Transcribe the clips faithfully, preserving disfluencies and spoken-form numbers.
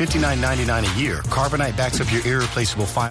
fifty-nine ninety-nine a year, Carbonite backs up your irreplaceable file.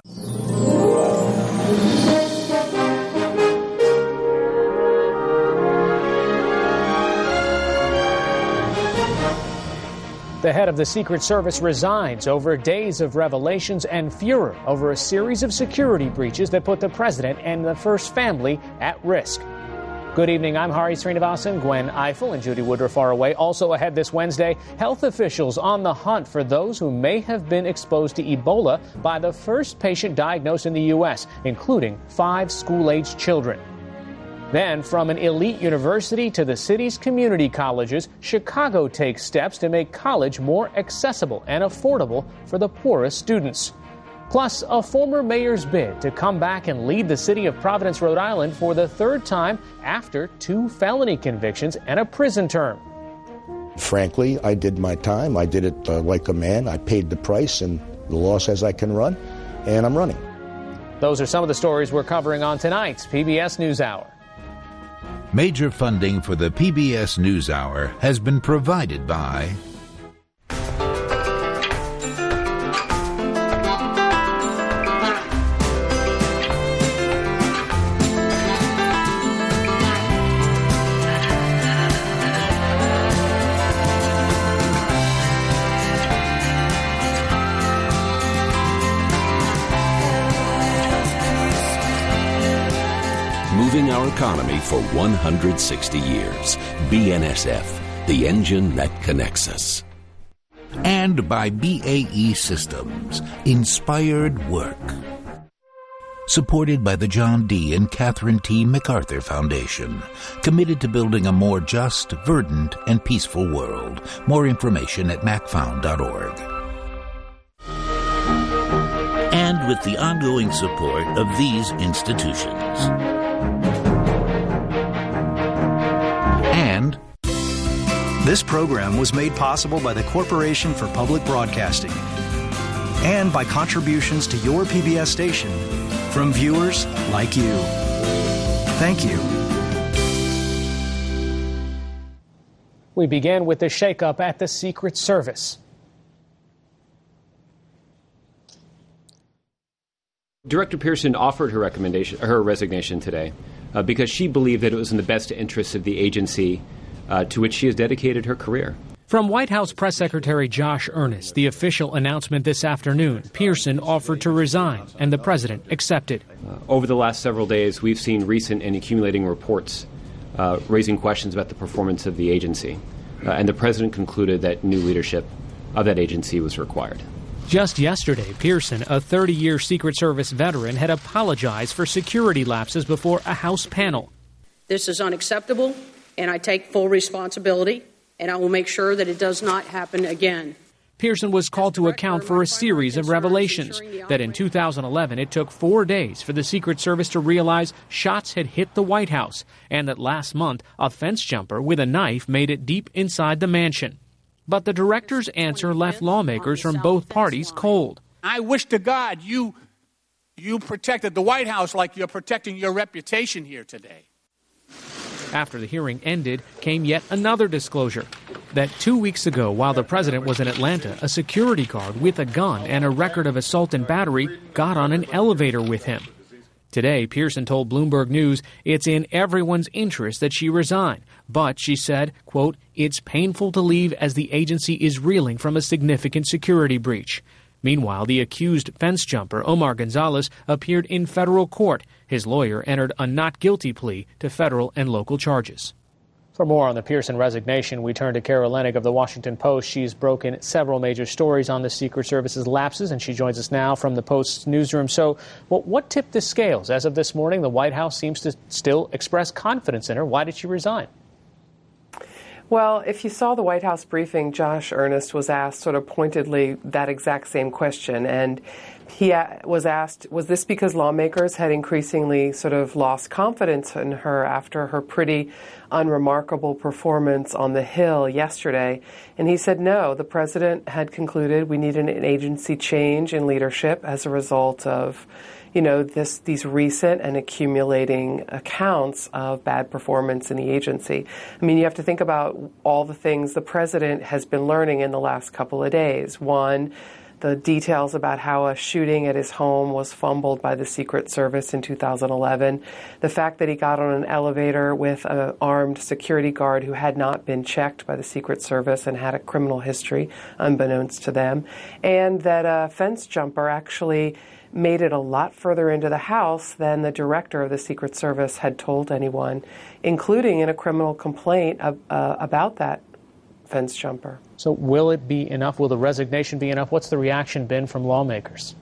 The head of the Secret Service resigns over days of revelations and furor over a series of security breaches that put the president and the first family at risk. Good evening, I'm Hari Srinivasan. Gwen Ifill and Judy Woodruff are away. Also ahead this Wednesday, health officials on the hunt for those who may have been exposed to Ebola by the first patient diagnosed in the U S, including five school-aged children. Then, from an elite university to the city's community colleges, Chicago takes steps to make college more accessible and affordable for the poorest students. Plus, a former mayor's bid to come back and lead the city of Providence, Rhode Island for the third time after two felony convictions and a prison term. Frankly, I did my time. I did it uh, like a man. I paid the price, and the law says I can run, and I'm running. Those are some of the stories we're covering on tonight's P B S NewsHour. Major funding for the P B S NewsHour has been provided by moving our economy for one hundred sixty years. B N S F, the engine that connects us. And by B A E Systems, Inspired Work. Supported by the John D. and Catherine T. MacArthur Foundation, committed to building a more just, verdant, and peaceful world. More information at mac found dot org. And with the ongoing support of these institutions. And this program was made possible by the Corporation for Public Broadcasting and by contributions to your P B S station from viewers like you. Thank you. We begin with the shakeup at the Secret Service. Director Pearson offered her recommendation, her resignation today uh, because she believed that it was in the best interests of the agency uh, to which she has dedicated her career. From White House Press Secretary Josh Earnest, the official announcement this afternoon, Pearson offered to resign, and the president accepted. Uh, over the last several days, we've seen recent and accumulating reports uh, raising questions about the performance of the agency, uh, and the president concluded that new leadership of that agency was required. Just yesterday, Pearson, a thirty-year Secret Service veteran, had apologized for security lapses before a House panel. This is unacceptable, and I take full responsibility, and I will make sure that it does not happen again. Pearson was called to account for a series of revelations that in two thousand eleven it took four days for the Secret Service to realize shots had hit the White House, and that last month a fence jumper with a knife made it deep inside the mansion. But the director's answer left lawmakers from both parties cold. I wish to God you you protected the White House like you're protecting your reputation here today. After the hearing ended, came yet another disclosure that two weeks ago, while the president was in Atlanta, a security guard with a gun and a record of assault and battery got on an elevator with him. Today, Pearson told Bloomberg News it's in everyone's interest that she resign. But, she said, quote, it's painful to leave as the agency is reeling from a significant security breach. Meanwhile, the accused fence jumper, Omar Gonzalez, appeared in federal court. His lawyer entered a not guilty plea to federal and local charges. For more on the Pearson resignation, we turn to Carol Leonnig of The Washington Post. She's broken several major stories on the Secret Service's lapses, and she joins us now from the Post's newsroom. So well, what tipped the scales? As of this morning, the White House seems to still express confidence in her. Why did she resign? Well, if you saw the White House briefing, Josh Earnest was asked sort of pointedly that exact same question. And he was asked, was this because lawmakers had increasingly sort of lost confidence in her after her pretty unremarkable performance on the Hill yesterday. And he said, no, the president had concluded we needed an agency change in leadership as a result of, you know, this these recent and accumulating accounts of bad performance in the agency. I mean, you have to think about all the things the president has been learning in the last couple of days. One, the details about how a shooting at his home was fumbled by the Secret Service in two thousand eleven. The fact that he got on an elevator with an armed security guard who had not been checked by the Secret Service and had a criminal history, unbeknownst to them. And that a fence jumper actually made it a lot further into the house than the director of the Secret Service had told anyone, including in a criminal complaint uh, uh, about that fence jumper. So will it be enough? Will the resignation be enough? What's the reaction been from lawmakers?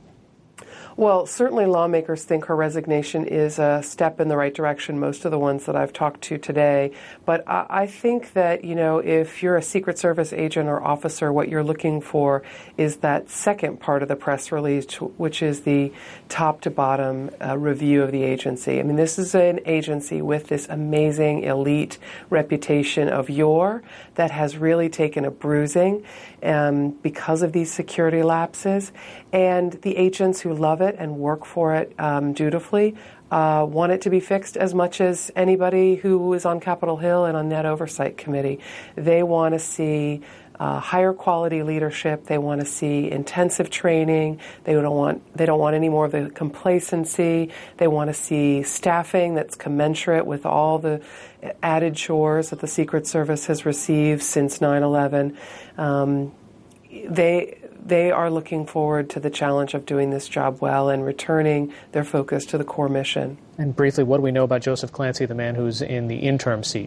Well, certainly lawmakers think her resignation is a step in the right direction, most of the ones that I've talked to today. But I, I think that, you know, if you're a Secret Service agent or officer, what you're looking for is that second part of the press release, which is the top to bottom uh, review of the agency. I mean, this is an agency with this amazing elite reputation of yore that has really taken a bruising um, because of these security lapses. And the agents who love it and work for it um, dutifully uh, want it to be fixed as much as anybody who is on Capitol Hill and on that oversight committee. They want to see uh, higher quality leadership. They want to see intensive training. They don't want they don't want any more of the complacency. They want to see staffing that's commensurate with all the added chores that the Secret Service has received since nine eleven. Um, they They are looking forward to the challenge of doing this job well and returning their focus to the core mission. And briefly, what do we know about Joseph Clancy, the man who's in the interim seat?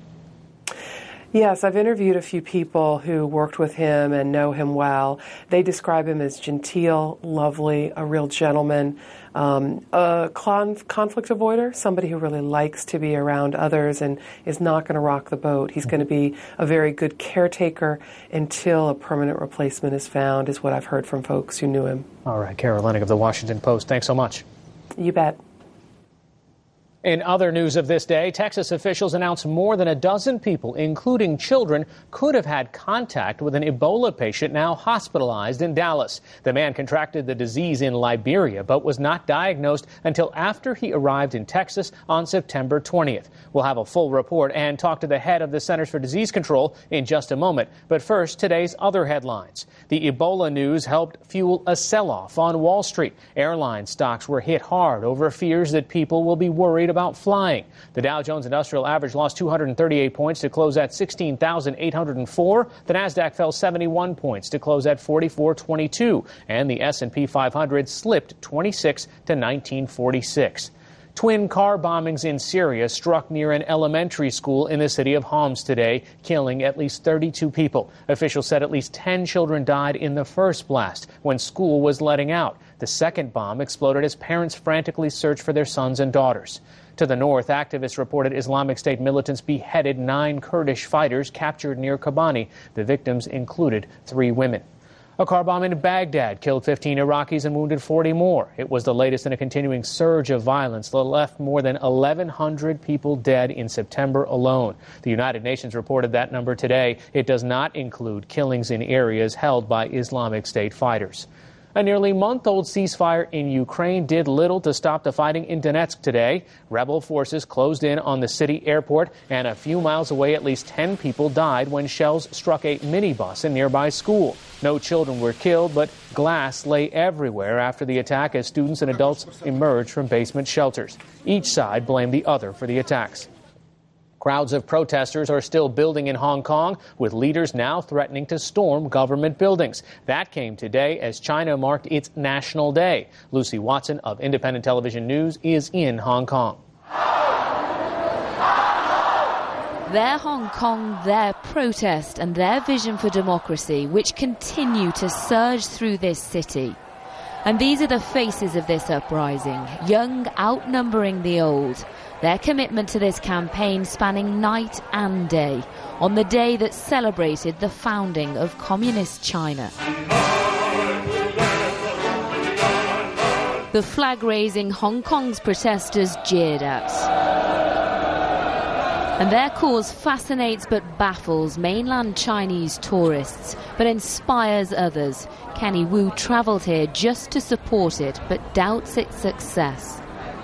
Yes, I've interviewed a few people who worked with him and know him well. They describe him as genteel, lovely, a real gentleman, um, a conf- conflict avoider, somebody who really likes to be around others and is not going to rock the boat. He's going to be a very good caretaker until a permanent replacement is found, is what I've heard from folks who knew him. All right, Kara Lennig of The Washington Post, thanks so much. You bet. In other news of this day, Texas officials announced more than a dozen people, including children, could have had contact with an Ebola patient now hospitalized in Dallas. The man contracted the disease in Liberia, but was not diagnosed until after he arrived in Texas on September twentieth. We'll have a full report and talk to the head of the Centers for Disease Control in just a moment. But first, today's other headlines. The Ebola news helped fuel a sell-off on Wall Street. Airline stocks were hit hard over fears that people will be worried about about flying. The Dow Jones Industrial Average lost two hundred thirty-eight points to close at sixteen thousand eight hundred four. The Nasdaq fell seventy-one points to close at forty-four twenty-two. And the S and P five hundred slipped twenty-six to nineteen forty-six. Twin car bombings in Syria struck near an elementary school in the city of Homs today, killing at least thirty-two people. Officials said at least ten children died in the first blast when school was letting out. The second bomb exploded as parents frantically searched for their sons and daughters. To the north, activists reported Islamic State militants beheaded nine Kurdish fighters captured near Kobani. The victims included three women. A car bomb in Baghdad killed fifteen Iraqis and wounded forty more. It was the latest in a continuing surge of violence that left more than eleven hundred people dead in September alone. The United Nations reported that number today. It does not include killings in areas held by Islamic State fighters. A nearly month-old ceasefire in Ukraine did little to stop the fighting in Donetsk today. Rebel forces closed in on the city airport, and a few miles away, at least ten people died when shells struck a minibus in nearby school. No children were killed, but glass lay everywhere after the attack as students and adults emerged from basement shelters. Each side blamed the other for the attacks. Crowds of protesters are still building in Hong Kong, with leaders now threatening to storm government buildings. That came today as China marked its National Day. Lucy Watson of Independent Television News is in Hong Kong. Their Hong Kong, their protest and their vision for democracy, which continue to surge through this city. And these are the faces of this uprising, young outnumbering the old. Their commitment to this campaign spanning night and day, on the day that celebrated the founding of Communist China. The flag raising Hong Kong's protesters jeered at. And their cause fascinates but baffles mainland Chinese tourists, but inspires others. Kenny Wu travelled here just to support it, but doubts its success.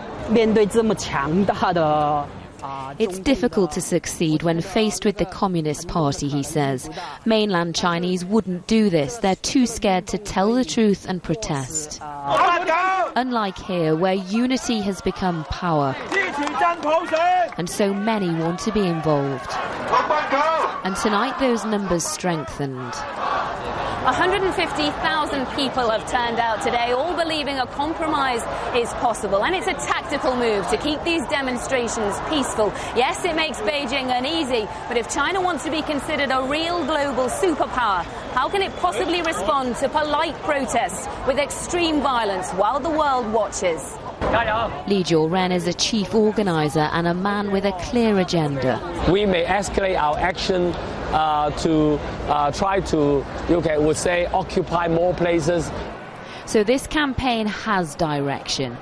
It's difficult to succeed when faced with the Communist Party, he says. Mainland Chinese wouldn't do this. They're too scared to tell the truth and protest. Unlike here, where unity has become power, and so many want to be involved. And tonight those numbers strengthened. one hundred fifty thousand people have turned out today, all believing a compromise is possible. And it's a tactical move to keep these demonstrations peaceful. Yes, it makes Beijing uneasy, but if China wants to be considered a real global superpower, how can it possibly respond to polite protests with extreme violence while the world watches? Li Jiuren is a chief organizer and a man with a clear agenda. We may escalate our action uh, to uh, try to, okay, would say, occupy more places. So this campaign has direction.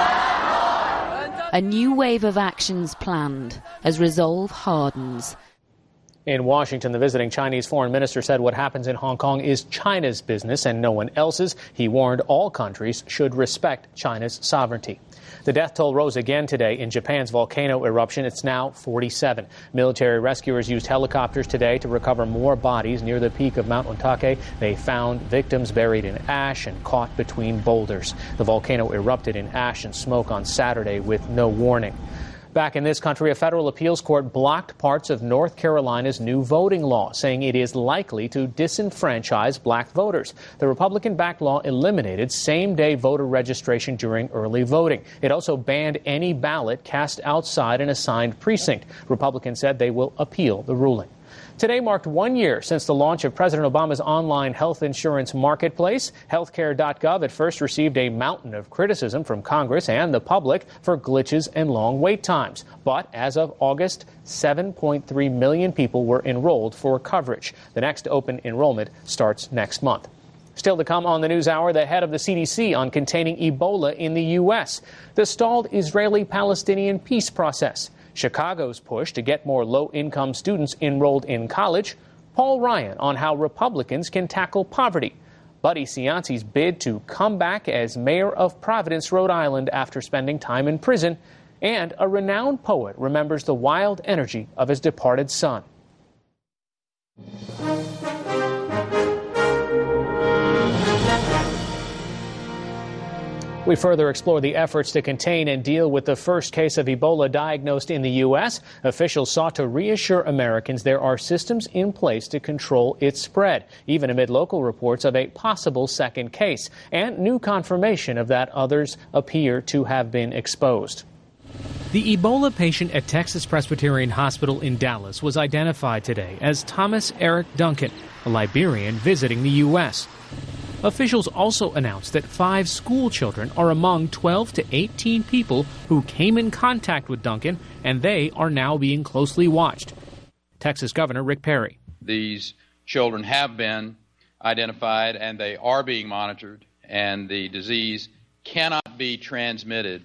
A new wave of actions planned as resolve hardens. In Washington, the visiting Chinese foreign minister said what happens in Hong Kong is China's business and no one else's. He warned all countries should respect China's sovereignty. The death toll rose again today in Japan's volcano eruption. It's now forty-seven. Military rescuers used helicopters today to recover more bodies near the peak of Mount Ontake. They found victims buried in ash and caught between boulders. The volcano erupted in ash and smoke on Saturday with no warning. Back in this country, a federal appeals court blocked parts of North Carolina's new voting law, saying it is likely to disenfranchise black voters. The Republican-backed law eliminated same-day voter registration during early voting. It also banned any ballot cast outside an assigned precinct. Republicans said they will appeal the ruling. Today marked one year since the launch of President Obama's online health insurance marketplace. Healthcare dot gov at first received a mountain of criticism from Congress and the public for glitches and long wait times. But as of August, seven point three million people were enrolled for coverage. The next open enrollment starts next month. Still to come on the NewsHour, the head of the C D C on containing Ebola in the U S, the stalled Israeli-Palestinian peace process, Chicago's push to get more low-income students enrolled in college, Paul Ryan on how Republicans can tackle poverty, Buddy Cianci's bid to come back as mayor of Providence, Rhode Island after spending time in prison, and a renowned poet remembers the wild energy of his departed son. We further explore the efforts to contain and deal with the first case of Ebola diagnosed in the U S. Officials sought to reassure Americans there are systems in place to control its spread, even amid local reports of a possible second case, and new confirmation of that others appear to have been exposed. The Ebola patient at Texas Presbyterian Hospital in Dallas was identified today as Thomas Eric Duncan, a Liberian visiting the U S. Officials also announced that five school children are among twelve to eighteen people who came in contact with Duncan, and they are now being closely watched. Texas Governor Rick Perry. These children have been identified, and they are being monitored, and the disease cannot be transmitted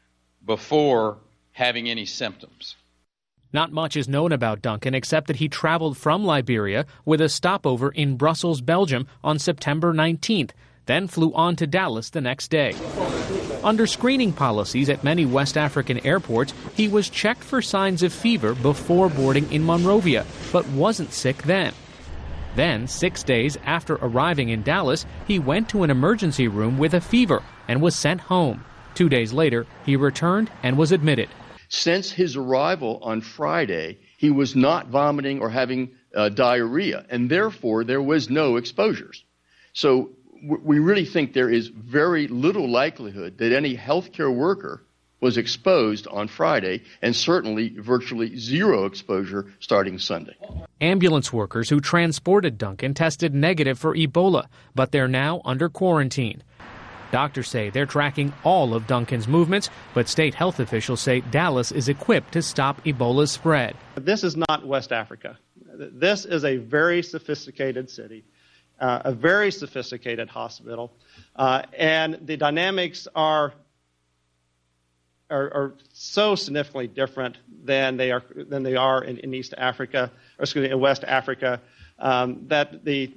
before having any symptoms. Not much is known about Duncan except that he traveled from Liberia with a stopover in Brussels, Belgium on September nineteenth, then flew on to Dallas the next day. Under screening policies at many West African airports, he was checked for signs of fever before boarding in Monrovia, but wasn't sick then. Then, six days after arriving in Dallas, he went to an emergency room with a fever and was sent home. Two days later, he returned and was admitted. Since his arrival on Friday, he was not vomiting or having uh, diarrhea, and therefore there was no exposures. So w- we really think there is very little likelihood that any healthcare worker was exposed on Friday, and certainly virtually zero exposure starting Sunday. Ambulance workers who transported Duncan tested negative for Ebola, but they're now under quarantine. Doctors say they're tracking all of Duncan's movements, but state health officials say Dallas is equipped to stop Ebola's spread. This is not West Africa. This is a very sophisticated city, uh, a very sophisticated hospital, uh, and the dynamics are are, are so significantly different than they are than they are in, in East Africa, or excuse me, in West Africa, um, that the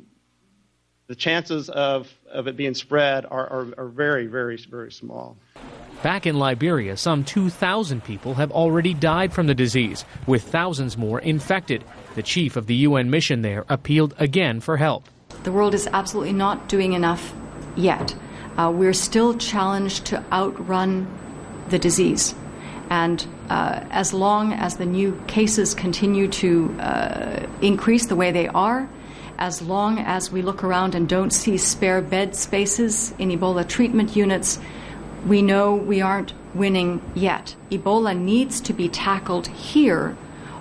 the chances of, of it being spread are, are, are very, very, very small. Back in Liberia, some two thousand people have already died from the disease, with thousands more infected. The chief of the U N mission there appealed again for help. The world is absolutely not doing enough yet. Uh, we're still challenged to outrun the disease. And uh, as long as the new cases continue to uh, increase the way they are, as long as we look around and don't see spare bed spaces in Ebola treatment units, we know we aren't winning yet. Ebola needs to be tackled here,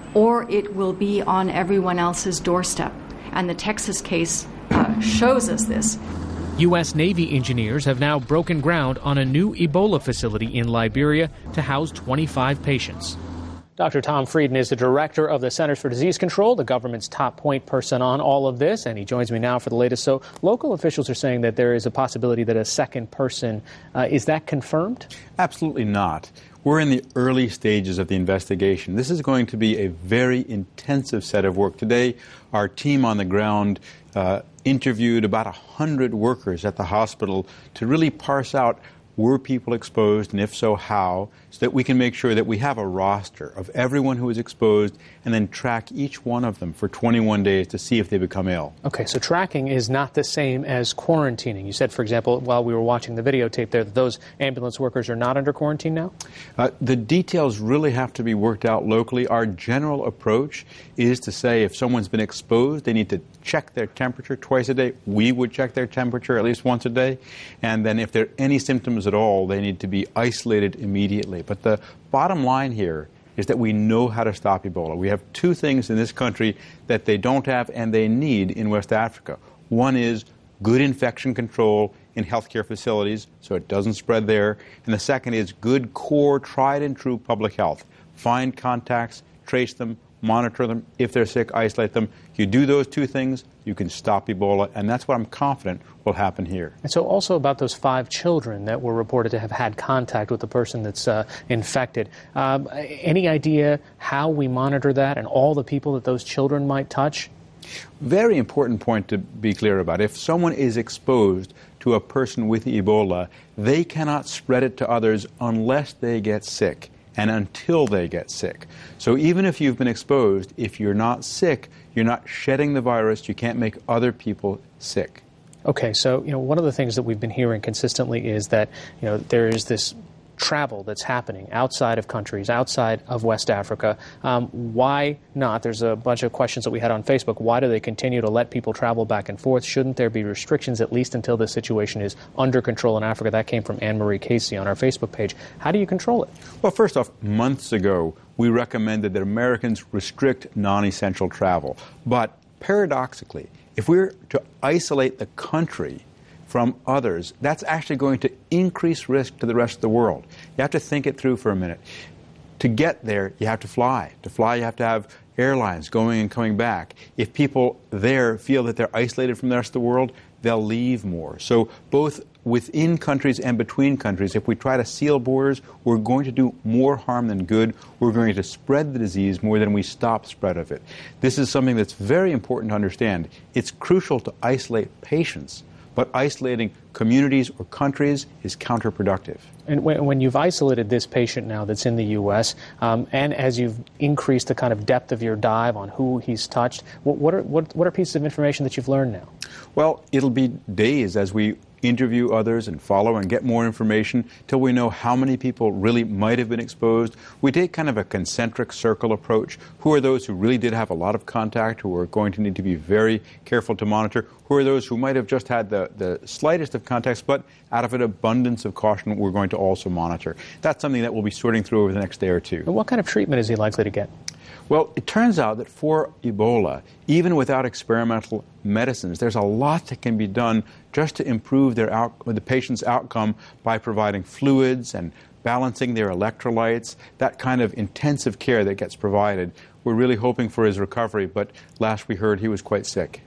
or it will be on everyone else's doorstep. And the Texas case uh, shows us this. U S Navy engineers have now broken ground on a new Ebola facility in Liberia to house twenty-five patients. Doctor Tom Frieden is the director of the Centers for Disease Control, the government's top point person on all of this, and he joins me now for the latest. So local officials are saying that there is a possibility that a second person, uh, is that confirmed? Absolutely not. We're in the early stages of the investigation. This is going to be a very intensive set of work. Today, our team on the ground uh, interviewed about one hundred workers at the hospital to really parse out, were people exposed, and if so, how, so that we can make sure that we have a roster of everyone who was exposed and then track each one of them for twenty-one days to see if they become ill. Okay, so tracking is not the same as quarantining. You said, for example, while we were watching the videotape there, that those ambulance workers are not under quarantine now? Uh, the details really have to be worked out locally. Our general approach is to say if someone's been exposed, they need to check their temperature twice a day. We would check their temperature at least once a day. And then if there are any symptoms at all, they need to be isolated immediately. But the bottom line here is that we know how to stop Ebola. We have two things in this country that they don't have and they need in West Africa. One is good infection control in healthcare facilities so it doesn't spread there. And the second is good core, tried and true public health. Find contacts, trace them, monitor them. If they're sick, isolate them. You do those two things, you can stop Ebola, and that's what I'm confident will happen here. And so also about those five children that were reported to have had contact with the person that's uh, infected. Um, any idea how we monitor that and all the people that those children might touch? Very important point to be clear about. If someone is exposed to a person with Ebola, they cannot spread it to others unless they get sick and until they get sick. So even if you've been exposed, if you're not sick, you're not shedding the virus, you can't make other people sick. Okay, so you know one of the things that we've been hearing consistently is that you know there is this travel that's happening outside of countries, outside of West Africa. Um, why not? There's a bunch of questions that we had on Facebook. Why do they continue to let people travel back and forth? Shouldn't there be restrictions at least until the situation is under control in Africa? That came from Anne-Marie Casey on our Facebook page. How do you control it? Well, first off, months ago, we recommended that Americans restrict non-essential travel. But paradoxically, if we're to isolate the country from others, that's actually going to increase risk to the rest of the world. You have to think it through for a minute. To get there, you have to fly. To fly, you have to have airlines going and coming back. If people there feel that they're isolated from the rest of the world, they'll leave more. So both within countries and between countries, if we try to seal borders, we're going to do more harm than good. We're going to spread the disease more than we stop spread of it. This is something that's very important to understand. It's crucial to isolate patients, but isolating communities or countries is counterproductive. And when, when you've isolated this patient now that's in the U S, um, and as you've increased the kind of depth of your dive on who he's touched, what, what, are, what, what are pieces of information that you've learned now? Well, it'll be days as we interview others and follow and get more information till we know how many people really might have been exposed. We take kind of a concentric circle approach. Who are those who really did have a lot of contact, who are going to need to be very careful to monitor? Who are those who might have just had the, the slightest of contacts, but out of an abundance of caution, we're going to also monitor. That's something that we'll be sorting through over the next day or two. And what kind of treatment is he likely to get? Well, it turns out that for Ebola, even without experimental medicines, there's a lot that can be done just to improve their out, the patient's outcome by providing fluids and balancing their electrolytes, that kind of intensive care that gets provided. We're really hoping for his recovery, but last we heard he was quite sick.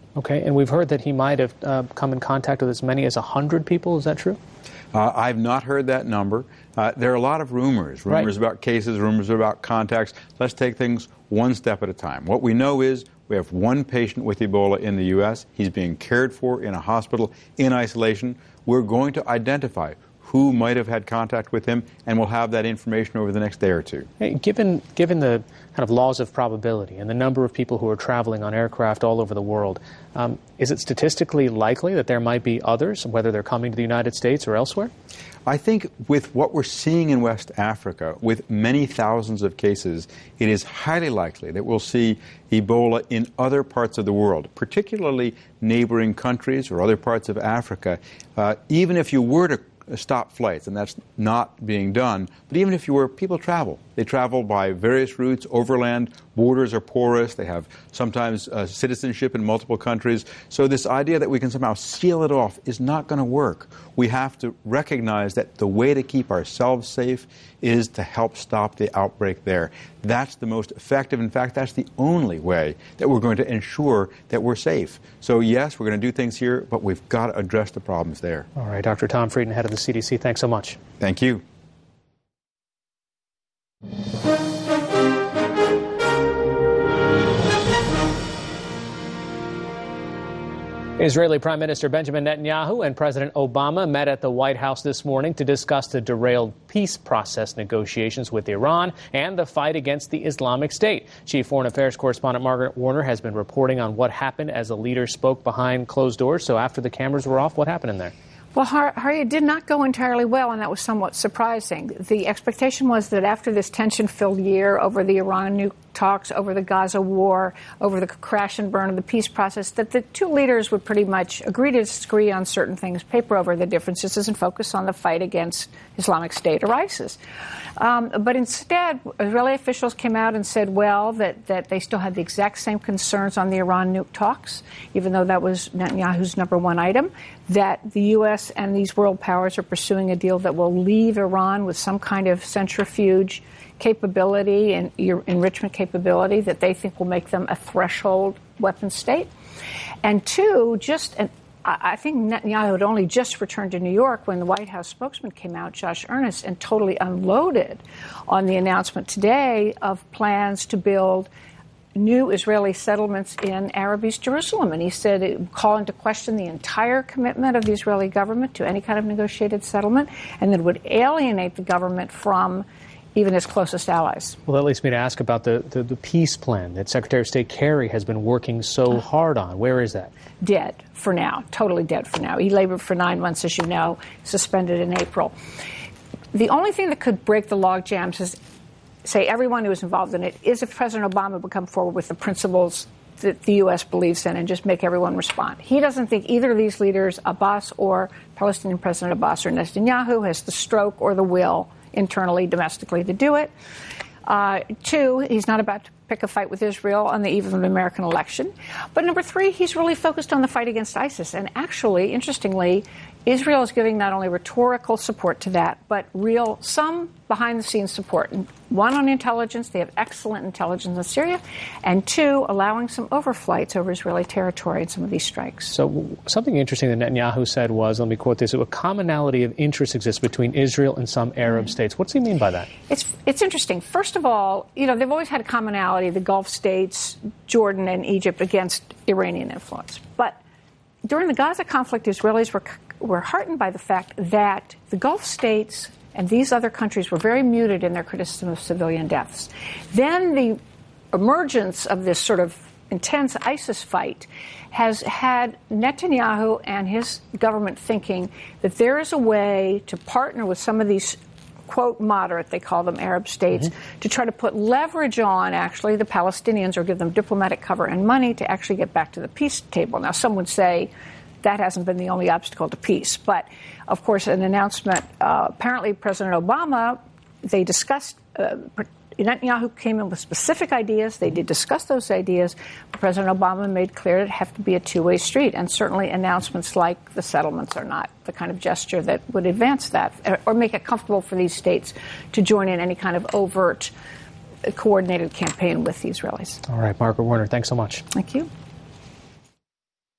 Okay, and we've heard that he might have uh, come in contact with as many as one hundred people. Is that true? Uh, I've not heard that number. Uh, there are a lot of rumors, rumors right. about cases, rumors about contacts. Let's take things one step at a time. What we know is we have one patient with Ebola in the U S. He's being cared for in a hospital in isolation. We're going to identify who might have had contact with him, and we'll have that information over the next day or two. Hey, given, given the kind of laws of probability and the number of people who are traveling on aircraft all over the world, um, is it statistically likely that there might be others, whether they're coming to the United States or elsewhere? I think with what we're seeing in West Africa, with many thousands of cases, it is highly likely that we'll see Ebola in other parts of the world, particularly neighboring countries or other parts of Africa. Uh, even if you were to stop flights, and that's not being done. But even if you were, people travel. They travel by various routes, overland, borders are porous, they have sometimes uh, citizenship in multiple countries. So this idea that we can somehow seal it off is not going to work. We have to recognize that the way to keep ourselves safe is to help stop the outbreak there. That's the most effective. In fact, that's the only way that we're going to ensure that we're safe. So yes, we're going to do things here, but we've got to address the problems there. All right, Doctor Tom Frieden, head of the C D C, thanks so much. Thank you. Israeli Prime Minister Benjamin Netanyahu and President Obama met at the White House this morning to discuss the derailed peace process negotiations with Iran and the fight against the Islamic State. Chief Foreign Affairs correspondent Margaret Warner has been reporting on what happened as the leaders spoke behind closed doors. So after the cameras were off, what happened in there? Well, Harry, it did not go entirely well, and that was somewhat surprising. The expectation was that after this tension-filled year over the Iran nuke talks, over the Gaza war, over the crash and burn of the peace process, that the two leaders would pretty much agree to disagree on certain things, paper over the differences, and focus on the fight against Islamic State or ISIS. Um, but instead, Israeli officials came out and said, well, that, that they still had the exact same concerns on the Iran nuke talks, even though that was Netanyahu's number one item, that the U S and these world powers are pursuing a deal that will leave Iran with some kind of centrifuge capability and enrichment capability that they think will make them a threshold weapon state. And two, just an I think Netanyahu had only just returned to New York when the White House spokesman came out, Josh Earnest, and totally unloaded on the announcement today of plans to build new Israeli settlements in Arab East Jerusalem. And he said it would call into question the entire commitment of the Israeli government to any kind of negotiated settlement, and that it would alienate the government from even its closest allies. Well, that leads me to ask about the, the, the peace plan that Secretary of State Kerry has been working so hard on. Where is that? Dead for now, totally dead for now. He labored for nine months, as you know, suspended in April. The only thing that could break the logjams is, say, everyone who is involved in it, is if President Obama would come forward with the principles that the U S believes in and just make everyone respond. He doesn't think either of these leaders, Abbas or Palestinian President Abbas or Netanyahu, has the stroke or the will internally, domestically, to do it. Uh, two, he's not about to pick a fight with Israel on the eve of an American election. But number three, he's really focused on the fight against ISIS. And actually, interestingly, Israel is giving not only rhetorical support to that, but real, some behind-the-scenes support. One, on intelligence. They have excellent intelligence in Syria. And two, allowing some overflights over Israeli territory in some of these strikes. So something interesting that Netanyahu said was, let me quote this, a commonality of interest exists between Israel and some Arab mm-hmm. states. What's he mean by that? It's it's interesting. First of all, you know, they've always had a commonality, the Gulf states, Jordan and Egypt, against Iranian influence. But during the Gaza conflict, Israelis were were heartened by the fact that the Gulf states and these other countries were very muted in their criticism of civilian deaths. Then the emergence of this sort of intense ISIS fight has had Netanyahu and his government thinking that there is a way to partner with some of these, quote, moderate, they call them, Arab states, mm-hmm. to try to put leverage on, actually, the Palestinians or give them diplomatic cover and money to actually get back to the peace table. Now, some would say that hasn't been the only obstacle to peace. But, of course, an announcement, uh, apparently President Obama, they discussed, uh, Netanyahu came in with specific ideas. They did discuss those ideas. President Obama made clear it have to be a two-way street. And certainly announcements like the settlements are not the kind of gesture that would advance that or make it comfortable for these states to join in any kind of overt, coordinated campaign with the Israelis. All right, Margaret Warner, thanks so much. Thank you.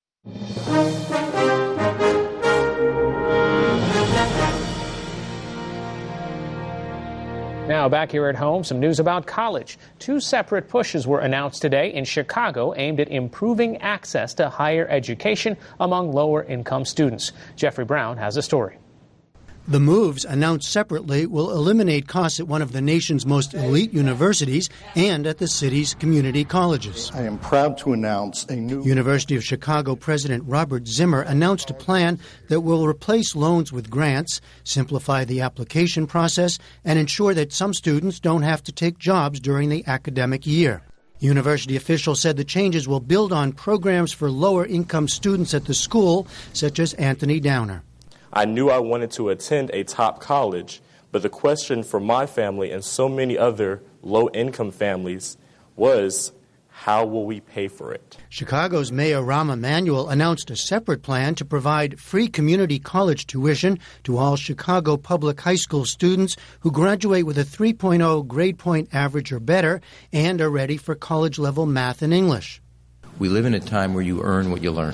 Now, back here at home, some news about college. Two separate pushes were announced today in Chicago aimed at improving access to higher education among lower-income students. Jeffrey Brown has a story. The moves, announced separately, will eliminate costs at one of the nation's most elite universities and at the city's community colleges. I am proud to announce a new... University of Chicago President Robert Zimmer announced a plan that will replace loans with grants, simplify the application process, and ensure that some students don't have to take jobs during the academic year. University officials said the changes will build on programs for lower-income students at the school, such as Anthony Downer. I knew I wanted to attend a top college, but the question for my family and so many other low-income families was, how will we pay for it? Chicago's Mayor Rahm Emanuel announced a separate plan to provide free community college tuition to all Chicago public high school students who graduate with a three point oh grade point average or better and are ready for college-level math and English. We live in a time where you earn what you learn.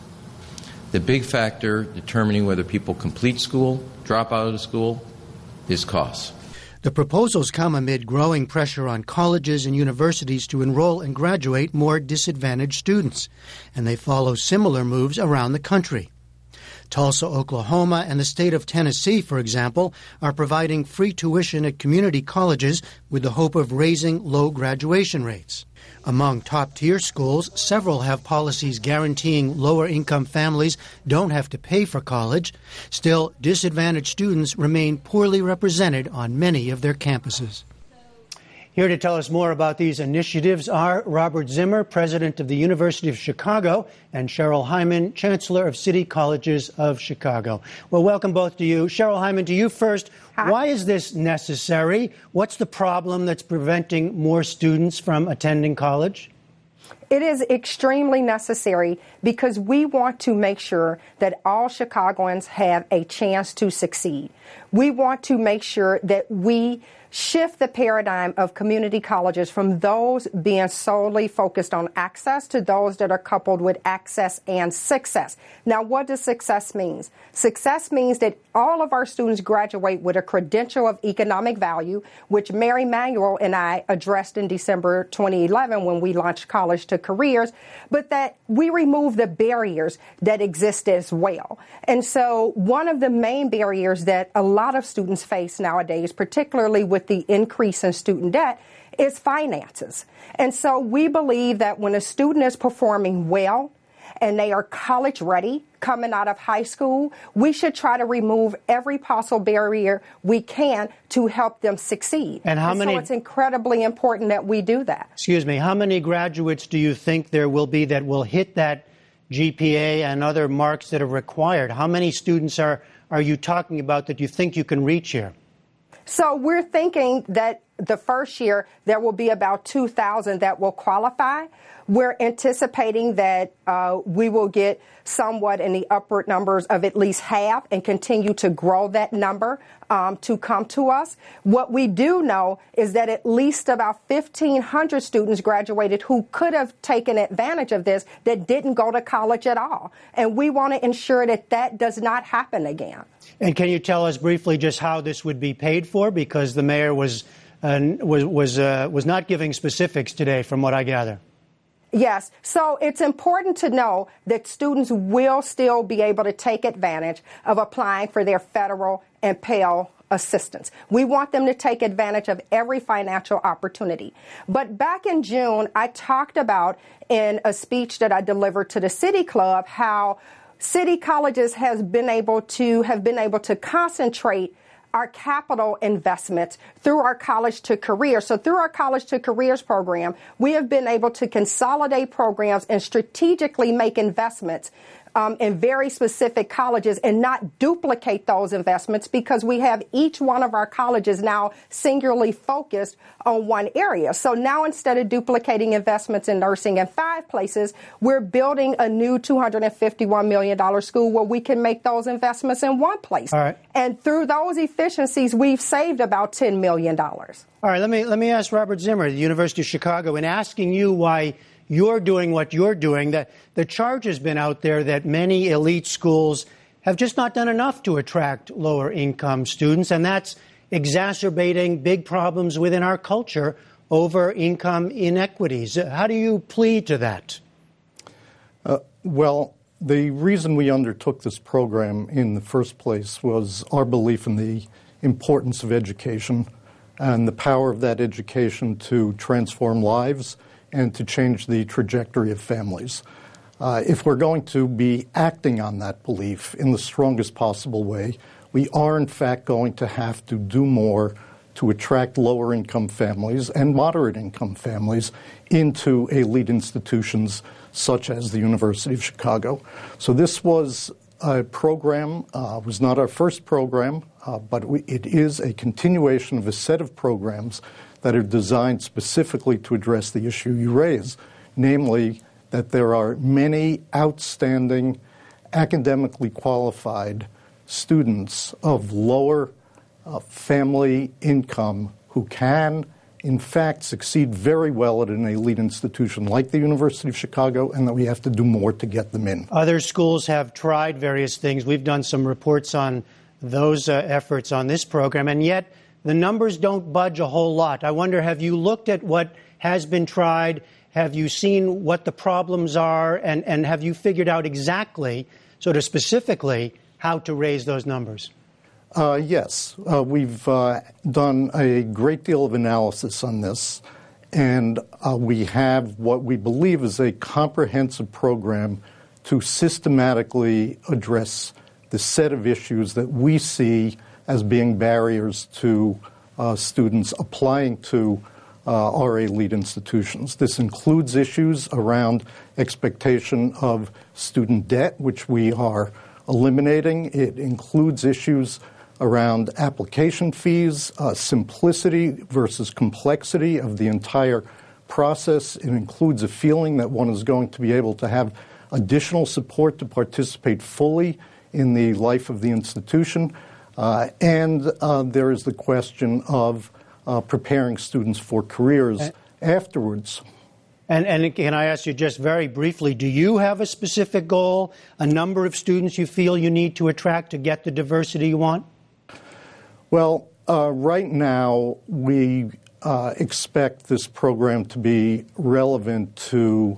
The big factor determining whether people complete school, drop out of school, is cost. The proposals come amid growing pressure on colleges and universities to enroll and graduate more disadvantaged students, and they follow similar moves around the country. Tulsa, Oklahoma, and the state of Tennessee, for example, are providing free tuition at community colleges with the hope of raising low graduation rates. Among top-tier schools, several have policies guaranteeing lower-income families don't have to pay for college. Still, disadvantaged students remain poorly represented on many of their campuses. Here to tell us more about these initiatives are Robert Zimmer, president of the University of Chicago, and Cheryl Hyman, chancellor of City Colleges of Chicago. Well, welcome both to you. Cheryl Hyman, to you first. Hi. Why is this necessary? What's the problem that's preventing more students from attending college? It is extremely necessary because we want to make sure that all Chicagoans have a chance to succeed. We want to make sure that we shift the paradigm of community colleges from those being solely focused on access to those that are coupled with access and success. Now, what does success mean? Success means that all of our students graduate with a credential of economic value, which Mary Manuel and I addressed in December twenty eleven when we launched College to Careers, but that we remove the barriers that exist as well. And so one of the main barriers that a lot of students face nowadays, particularly with the increase in student debt, is finances. And so we believe that when a student is performing well and they are college ready coming out of high school, we should try to remove every possible barrier we can to help them succeed. And how and many? So it's incredibly important that we do that. Excuse me, how many graduates do you think there will be that will hit that G P A and other marks that are required? How many students are, are you talking about that you think you can reach here? So we're thinking that the first year there will be about two thousand that will qualify. We're anticipating that uh, we will get somewhat in the upward numbers of at least half and continue to grow that number um, to come to us. What we do know is that at least about fifteen hundred students graduated who could have taken advantage of this that didn't go to college at all. And we want to ensure that that does not happen again. And can you tell us briefly just how this would be paid for? Because the mayor was uh, was was uh, was not giving specifics today, from what I gather. Yes. So it's important to know that students will still be able to take advantage of applying for their federal and Pell assistance. We want them to take advantage of every financial opportunity. But back in June, I talked about in a speech that I delivered to the City Club how City Colleges has been able to have been able to concentrate our capital investments through our College to Careers. So through our College to Careers program, we have been able to consolidate programs and strategically make investments Um, in very specific colleges and not duplicate those investments because we have each one of our colleges now singularly focused on one area. So now instead of duplicating investments in nursing in five places, we're building a new two hundred fifty-one million dollars school where we can make those investments in one place. All right. And through those efficiencies, we've saved about ten million dollars. All right, let me let me ask Robert Zimmer, the University of Chicago, in asking you why you're doing what you're doing. The, the charge has been out there that many elite schools have just not done enough to attract lower income students, and that's exacerbating big problems within our culture over income inequities. How do you plead to that? Uh, well, the reason we undertook this program in the first place was our belief in the importance of education and the power of that education to transform lives and to change the trajectory of families. Uh, if we're going to be acting on that belief in the strongest possible way, we are in fact going to have to do more to attract lower income families and moderate income families into elite institutions such as the University of Chicago. So this was a program, uh, was not our first program, uh, but we, it is a continuation of a set of programs that are designed specifically to address the issue you raise, namely that there are many outstanding, academically qualified students of lower uh, family income who can, in fact, succeed very well at an elite institution like the University of Chicago, and that we have to do more to get them in. Other schools have tried various things. We've done some reports on those uh, efforts on this program, and yet the numbers don't budge a whole lot. I wonder, have you looked at what has been tried? Have you seen what the problems are? And, and have you figured out exactly, sort of specifically, how to raise those numbers? Uh, yes. Uh, we've uh, done a great deal of analysis on this, and uh, we have what we believe is a comprehensive program to systematically address the set of issues that we see as being barriers to uh, students applying to uh, our elite institutions. This includes issues around expectation of student debt, which we are eliminating. It includes issues around application fees, uh, simplicity versus complexity of the entire process. It includes a feeling that one is going to be able to have additional support to participate fully in the life of the institution. Uh, and uh, there is the question of uh, preparing students for careers uh, afterwards. And, and can I ask you just very briefly, do you have a specific goal, a number of students you feel you need to attract to get the diversity you want? Well, uh, right now we uh, expect this program to be relevant to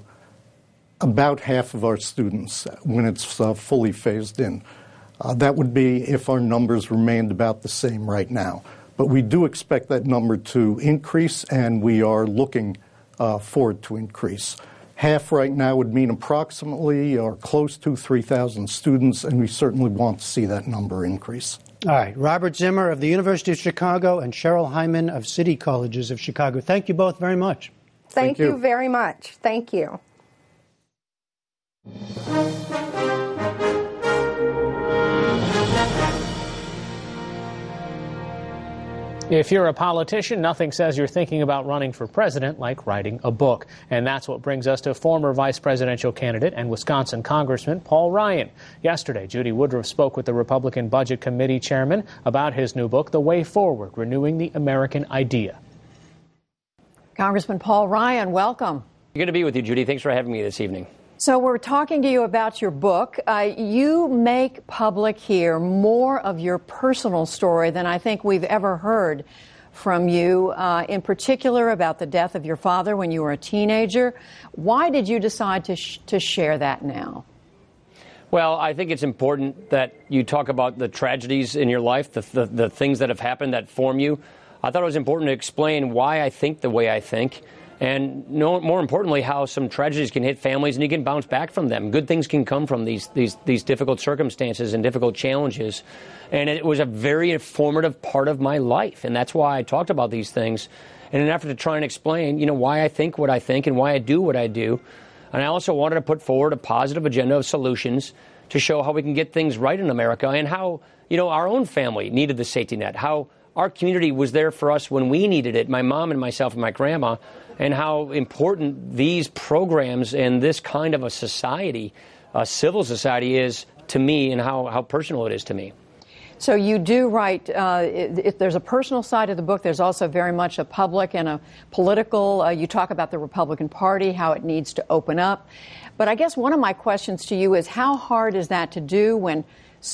about half of our students when it's uh, fully phased in. Uh, that would be if our numbers remained about the same right now. But we do expect that number to increase, and we are looking uh, for it to increase. Half right now would mean approximately or close to three thousand students, and we certainly want to see that number increase. All right. Robert Zimmer of the University of Chicago and Cheryl Hyman of City Colleges of Chicago. Thank you both very much. Thank, Thank you. you very much. Thank you. If you're a politician, nothing says you're thinking about running for president like writing a book. And that's what brings us to former vice presidential candidate and Wisconsin Congressman Paul Ryan. Yesterday, Judy Woodruff spoke with the Republican Budget Committee chairman about his new book, The Way Forward, Renewing the American Idea. Congressman Paul Ryan, welcome. Good to be with you, Judy. Thanks for having me this evening. So we're talking to you about your book. Uh, you make public here more of your personal story than I think we've ever heard from you, uh, in particular about the death of your father when you were a teenager. Why did you decide to, sh- to share that now? Well, I think it's important that you talk about the tragedies in your life, the, the, the things that have happened that form you. I thought it was important to explain why I think the way I think. And no, more importantly, how some tragedies can hit families and you can bounce back from them. Good things can come from these these these difficult circumstances and difficult challenges. And it was a very informative part of my life. And that's why I talked about these things in an effort to try and explain, you know, why I think what I think and why I do what I do. And I also wanted to put forward a positive agenda of solutions to show how we can get things right in America and how, you know, our own family needed the safety net, how our community was there for us when we needed it, my mom and myself and my grandma, and how important these programs and this kind of a society, a civil society, is to me and how, how personal it is to me. So you do write, uh, it, it, there's a personal side of the book. There's also very much a public and a political. Uh, you talk about the Republican Party, how it needs to open up. But I guess one of my questions to you is, how hard is that to do when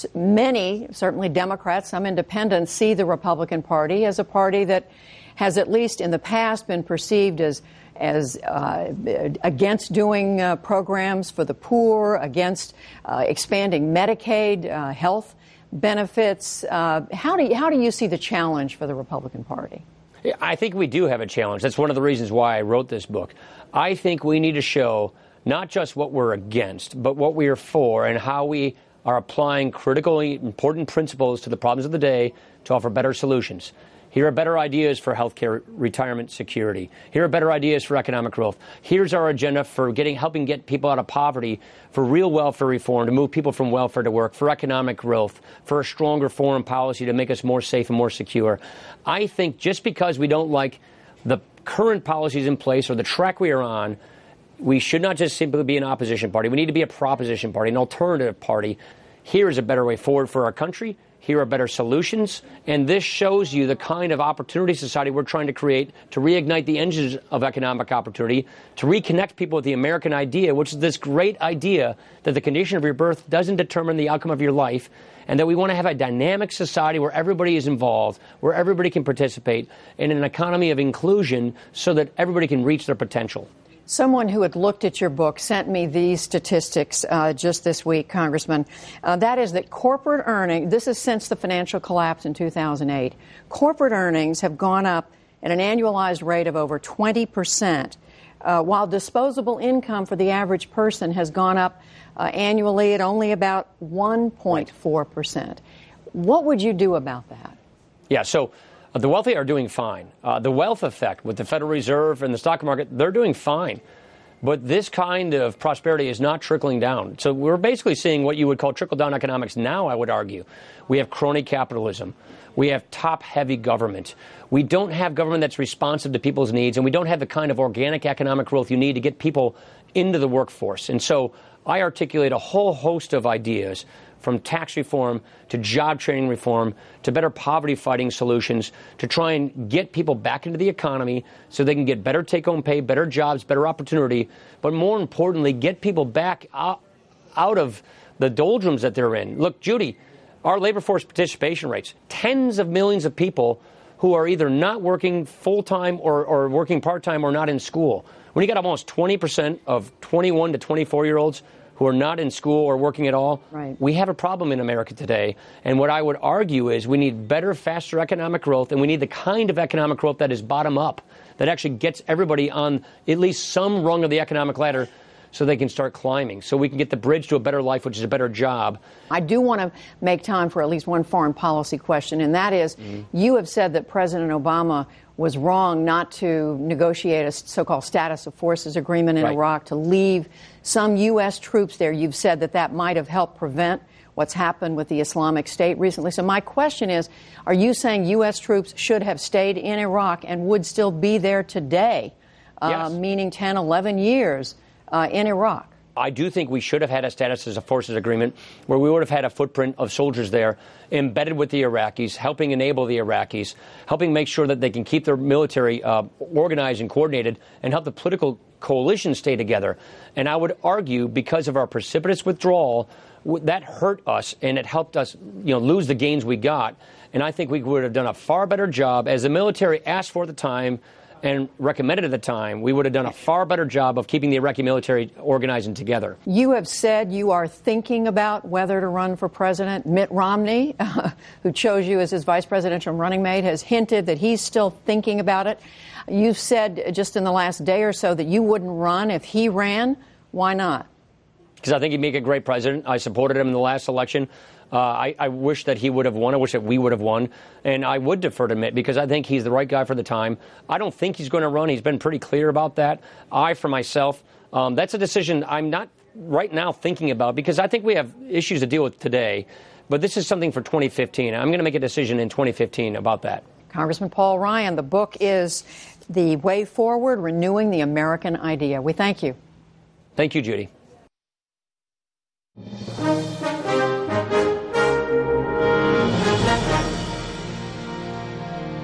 many, certainly Democrats, some independents, see the Republican Party as a party that has, at least in the past, been perceived as as uh, against doing uh, programs for the poor, against uh, expanding Medicaid, uh, health benefits. Uh, how do you, how do you see the challenge for the Republican Party? I think we do have a challenge. That's one of the reasons why I wrote this book. I think we need to show not just what we're against, but what we are for and how we are applying critically important principles to the problems of the day to offer better solutions. Here are better ideas for healthcare, retirement security. Here are better ideas for economic growth. Here's our agenda for getting, helping get people out of poverty, for real welfare reform, to move people from welfare to work, for economic growth, for a stronger foreign policy to make us more safe and more secure. I think just because we don't like the current policies in place or the track we are on, we should not just simply be an opposition party. We need to be a proposition party, an alternative party. Here is a better way forward for our country. Here are better solutions. And this shows you the kind of opportunity society we're trying to create to reignite the engines of economic opportunity, to reconnect people with the American idea, which is this great idea that the condition of your birth doesn't determine the outcome of your life, and that we want to have a dynamic society where everybody is involved, where everybody can participate, in an economy of inclusion so that everybody can reach their potential. Someone who had looked at your book sent me these statistics uh, just this week, Congressman. Uh, that is that corporate earnings, this is since the financial collapse in two thousand eight, corporate earnings have gone up at an annualized rate of over twenty percent, uh, while disposable income for the average person has gone up uh, annually at only about one point four percent. What would you do about that? Yeah, so Uh, the wealthy are doing fine. Uh, the wealth effect with the Federal Reserve and the stock market, they're doing fine. But this kind of prosperity is not trickling down. So we're basically seeing what you would call trickle-down economics now, I would argue. We have crony capitalism. We have top-heavy government. We don't have government that's responsive to people's needs, and we don't have the kind of organic economic growth you need to get people into the workforce. And so I articulate a whole host of ideas, from tax reform to job training reform to better poverty-fighting solutions, to try and get people back into the economy so they can get better take-home pay, better jobs, better opportunity, but more importantly, get people back out, out of the doldrums that they're in. Look, Judy, our labor force participation rates, tens of millions of people who are either not working full-time or, or working part-time or not in school. When you got almost twenty percent of twenty-one to twenty-four-year-olds who are not in school or working at all, right, we have a problem in America today. And what I would argue is we need better, faster economic growth, and we need the kind of economic growth that is bottom-up, that actually gets everybody on at least some rung of the economic ladder so they can start climbing, so we can get the bridge to a better life, which is a better job. I do want to make time for at least one foreign policy question, and that is, mm-hmm. you have said that President Obama was wrong not to negotiate a so-called status of forces agreement in right. Iraq, to leave some U S troops there. You've said that that might have helped prevent what's happened with the Islamic State recently. So my question is, are you saying U S troops should have stayed in Iraq and would still be there today, uh, yes. meaning ten, eleven years uh, in Iraq? I do think we should have had a status as a forces agreement where we would have had a footprint of soldiers there embedded with the Iraqis, helping enable the Iraqis, helping make sure that they can keep their military uh, organized and coordinated, and help the political coalition stay together. And I would argue, because of our precipitous withdrawal, that hurt us, and it helped us, you know, lose the gains we got. And I think we would have done a far better job, as the military asked for at the time and recommended at the time. We would have done a far better job of keeping the Iraqi military organized and together. You have said you are thinking about whether to run for president. Mitt Romney, uh, who chose you as his vice presidential running mate, has hinted that he's still thinking about it. You've said just in the last day or so that you wouldn't run if he ran. Why not? Because I think he'd make a great president. I supported him in the last election. Uh, I, I wish that he would have won. I wish that we would have won. And I would defer to Mitt because I think he's the right guy for the time. I don't think he's going to run. He's been pretty clear about that. I, for myself, um, that's a decision I'm not right now thinking about because I think we have issues to deal with today. But this is something for twenty fifteen. I'm going to make a decision in twenty fifteen about that. Congressman Paul Ryan, the book is The Way Forward, Renewing the American Idea. We thank you. Thank you, Judy.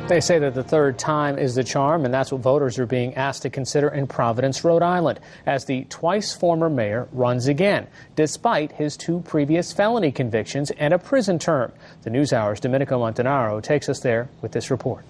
They say that the third time is the charm, and that's what voters are being asked to consider in Providence, Rhode Island, as the twice former mayor runs again, despite his two previous felony convictions and a prison term. The NewsHour's Domenico Montanaro takes us there with this report.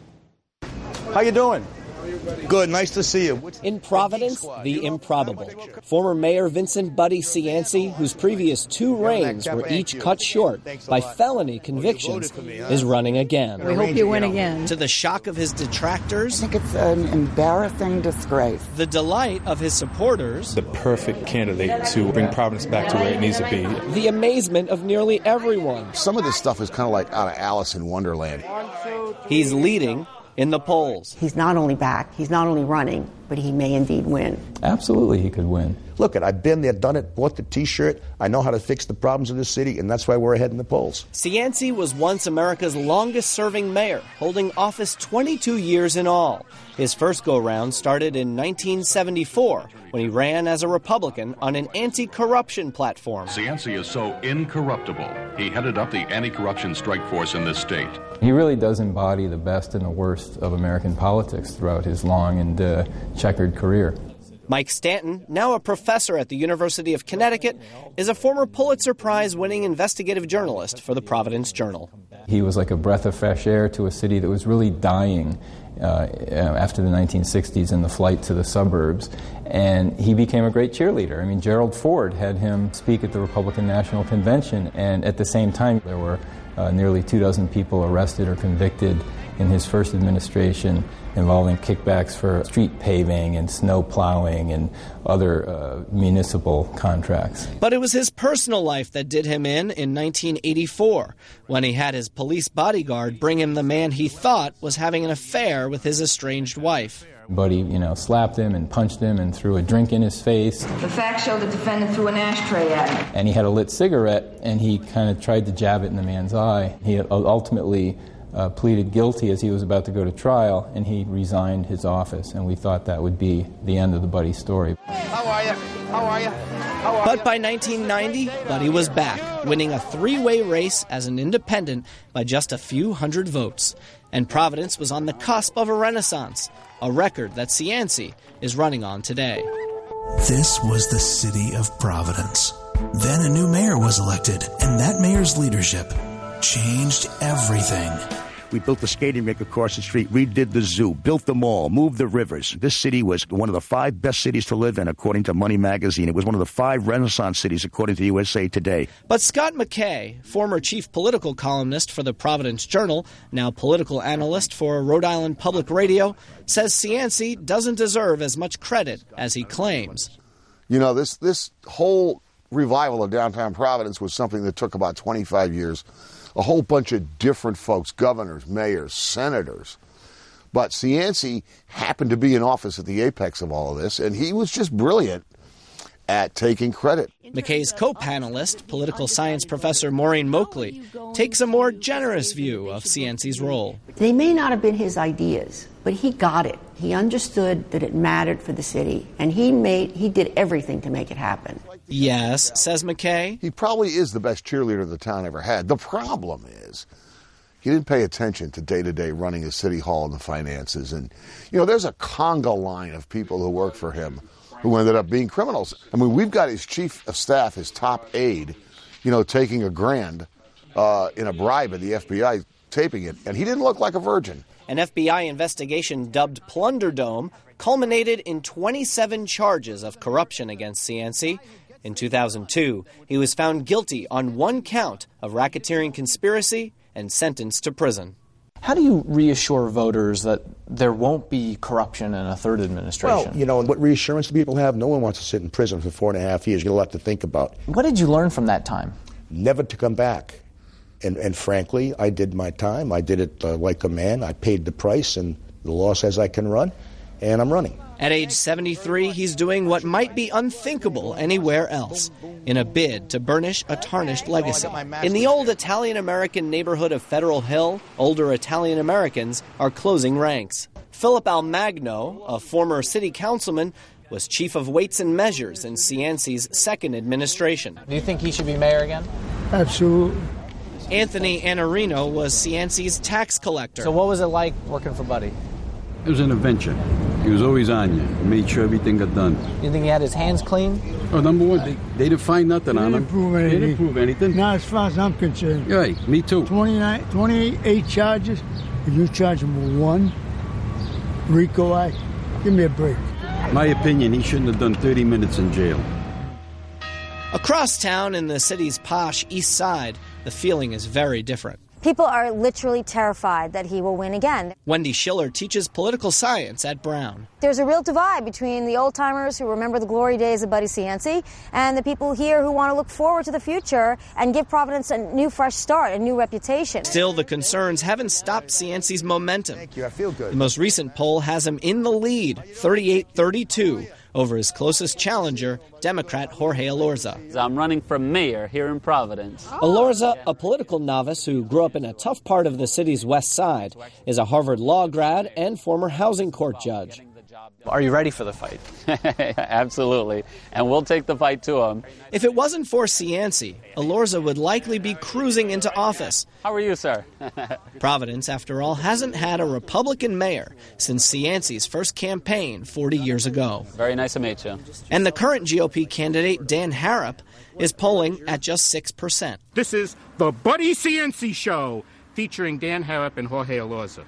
How you doing? Good, nice to see you. In Providence, the improbable. Former Mayor Vincent Buddy Cianci, whose previous two reigns were each cut short by felony convictions, is running again. We hope you win again. To the shock of his detractors, I think it's an embarrassing disgrace. The delight of his supporters, The perfect candidate to bring Providence back to where it needs to be. the amazement of nearly everyone. Some of this stuff is kind of like out of Alice in Wonderland. He's leading in the polls. He's not only back, he's not only running, but he may indeed win. Absolutely, he could win. Look, I've been there, done it, bought the T-shirt. I know how to fix the problems of the city, and that's why we're ahead in the polls. Cianci was once America's longest-serving mayor, holding office twenty-two years in all. His first go-round started in nineteen seventy-four, when he ran as a Republican on an anti-corruption platform. Cianci is so incorruptible. He headed up the anti-corruption strike force in this state. He really does embody the best and the worst of American politics throughout his long and uh, checkered career. Mike Stanton, now a professor at the University of Connecticut, is a former Pulitzer Prize-winning investigative journalist for the Providence Journal. He was like a breath of fresh air to a city that was really dying uh, after the nineteen sixties and the flight to the suburbs. And he became a great cheerleader. I mean, Gerald Ford had him speak at the Republican National Convention, and at the same time there were uh, nearly two dozen people arrested or convicted in his first administration involving kickbacks for street paving and snow plowing and other uh, municipal contracts. But it was his personal life that did him in in nineteen eighty-four, when he had his police bodyguard bring him the man he thought was having an affair with his estranged wife. Buddy, you know, slapped him and punched him and threw a drink in his face. The facts show the defendant threw an ashtray at him. And he had a lit cigarette, and he kind of tried to jab it in the man's eye. He ultimately Uh, pleaded guilty as he was about to go to trial, and he resigned his office, and we thought that would be the end of the Buddy story. How are you? How are you? How are But by nineteen ninety, Buddy was back, winning a three-way race as an independent by just a few hundred votes. And Providence was on the cusp of a renaissance, a record that Cianci is running on today. This was the city of Providence. Then a new mayor was elected, and that mayor's leadership changed everything. We built the skating rink across the street, redid the zoo, built the mall, moved the rivers. This city was one of the five best cities to live in, according to Money Magazine. It was one of the five Renaissance cities, according to U S A Today. But Scott McKay, former chief political columnist for the Providence Journal, now political analyst for Rhode Island Public Radio, says Cianci doesn't deserve as much credit as he claims. You know, this, this whole revival of downtown Providence was something that took about twenty-five years. A whole bunch of different folks, governors, mayors, senators. But Cianci happened to be in office at the apex of all of this, and he was just brilliant at taking credit. McKay's co-panelist, political science professor Maureen Moakley, takes a more generous view of Cianci's role. They may not have been his ideas, but he got it. He understood that it mattered for the city, and he made he did everything to make it happen. Yes, says McKay. He probably is the best cheerleader the town ever had. The problem is he didn't pay attention to day-to-day running of City Hall and the finances. And, you know, there's a conga line of people who work for him who ended up being criminals. I mean, we've got his chief of staff, his top aide, you know, taking a grand uh, in a bribe at the F B I, taping it, and he didn't look like a virgin. An F B I investigation dubbed Plunderdome culminated in twenty-seven charges of corruption against Cianci. In two thousand two, he was found guilty on one count of racketeering conspiracy and sentenced to prison. How do you reassure voters that there won't be corruption in a third administration? Well, you know, what reassurance do people have? No one wants to sit in prison for four and a half years. You've got a lot to think about. What did you learn from that time? Never to come back. And, and frankly, I did my time. I did it uh, like a man. I paid the price, and the law says I can run, and I'm running. At age seventy-three, he's doing what might be unthinkable anywhere else, in a bid to burnish a tarnished legacy. In the old Italian-American neighborhood of Federal Hill, older Italian-Americans are closing ranks. Philip Almagno, a former city councilman, was chief of weights and measures in Cianci's second administration. Do you think he should be mayor again? Absolutely. Anthony Anarino was Cianci's tax collector. So what was it like working for Buddy? It was an adventure. He was always on you. He made sure everything got done. You think he had his hands clean? Oh, number one, they, they didn't find nothing on him. Prove anything. They didn't prove anything. Not as far as I'm concerned. Right, me too. twenty-nine, twenty-eight charges. If you charge him with one RICO Act, give me a break. My opinion, he shouldn't have done thirty minutes in jail. Across town in the city's posh east side, the feeling is very different. People are literally terrified that he will win again. Wendy Schiller teaches political science at Brown. There's a real divide between the old-timers who remember the glory days of Buddy Cianci and the people here who want to look forward to the future and give Providence a new fresh start, a new reputation. Still, the concerns haven't stopped Cianci's momentum. Thank you. I feel good. The most recent poll has him in the lead, thirty-eight thirty-two, over his closest challenger, Democrat Jorge Elorza. I'm running for mayor here in Providence. Elorza, a political novice who grew up in a tough part of the city's west side, is a Harvard Law grad and former housing court judge. Are you ready for the fight? Absolutely. And we'll take the fight to him. If it wasn't for Cianci, Elorza would likely be cruising into office. How are you, sir? Providence, after all, hasn't had a Republican mayor since Cianci's first campaign forty years ago. Very nice to meet you. And the current G O P candidate, Dan Harrop, is polling at just six percent. This is the Buddy Cianci Show, featuring Dan Harrop and Jorge Elorza.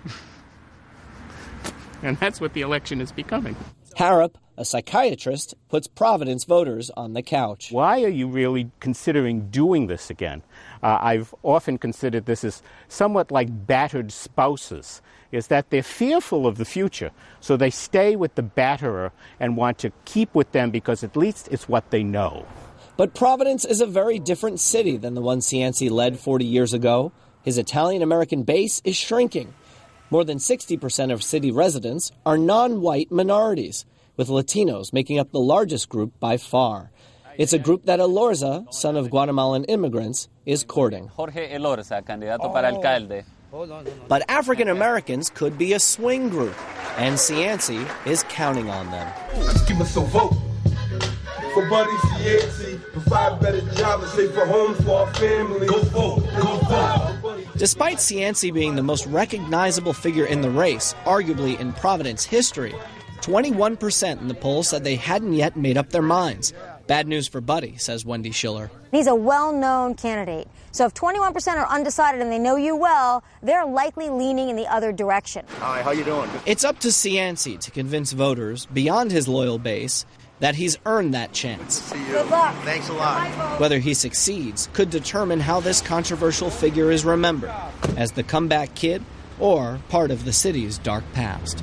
And that's what the election is becoming. Harrop, a psychiatrist, puts Providence voters on the couch. Why are you really considering doing this again? Uh, I've often considered this as somewhat like battered spouses, is that they're fearful of the future, so they stay with the batterer and want to keep with them because at least it's what they know. But Providence is a very different city than the one Cianci led forty years ago. His Italian-American base is shrinking. More than sixty percent of city residents are non-white minorities, with Latinos making up the largest group by far. It's a group that Elorza, son of Guatemalan immigrants, is courting. Jorge Elorza, candidato para alcalde. But African Americans could be a swing group, and Cianci is counting on them. Give us a vote for Buddy Cianci, provide better jobs and safer homes for our family. Go vote, go vote. Despite Cianci being the most recognizable figure in the race, arguably in Providence history, twenty-one percent in the poll said they hadn't yet made up their minds. Bad news for Buddy, says Wendy Schiller. He's a well-known candidate. So if twenty-one percent are undecided and they know you well, they're likely leaning in the other direction. Hi, how you doing? It's up to Cianci to convince voters, beyond his loyal base, that he's earned that chance. See you. Good luck. Thanks a lot. Whether he succeeds could determine how this controversial figure is remembered, as the comeback kid or part of the city's dark past.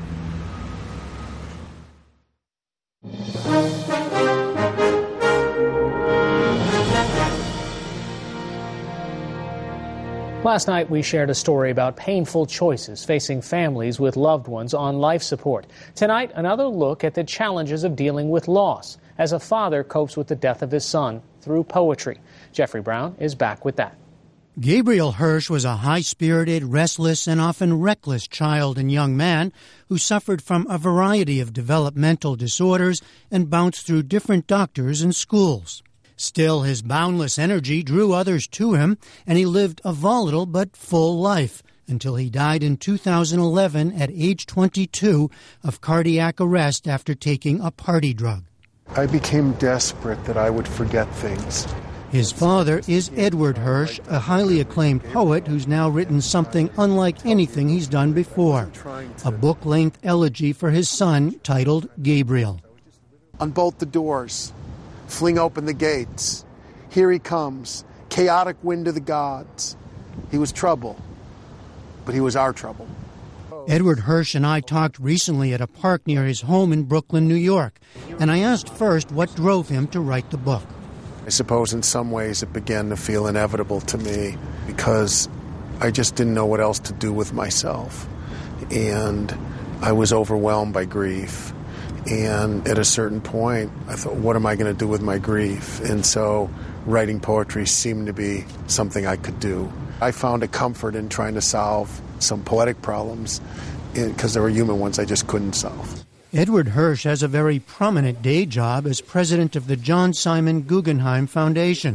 Last night, we shared a story about painful choices facing families with loved ones on life support. Tonight, another look at the challenges of dealing with loss as a father copes with the death of his son through poetry. Jeffrey Brown is back with that. Gabriel Hirsch was a high-spirited, restless, and often reckless child and young man who suffered from a variety of developmental disorders and bounced through different doctors and schools. Still, his boundless energy drew others to him, and he lived a volatile but full life until he died in two thousand eleven at age twenty-two of cardiac arrest after taking a party drug. I became desperate that I would forget things. His father is Edward Hirsch, a highly acclaimed poet who's now written something unlike anything he's done before, a book-length elegy for his son titled Gabriel. Unbolt the doors. Fling open the gates. Here he comes, chaotic wind of the gods. He was trouble, but he was our trouble. Edward Hirsch and I talked recently at a park near his home in Brooklyn, New York, and I asked first what drove him to write the book. I suppose in some ways it began to feel inevitable to me because I just didn't know what else to do with myself. And I was overwhelmed by grief. And at a certain point, I thought, what am I going to do with my grief? And so writing poetry seemed to be something I could do. I found a comfort in trying to solve some poetic problems because there were human ones I just couldn't solve. Edward Hirsch has a very prominent day job as president of the John Simon Guggenheim Foundation,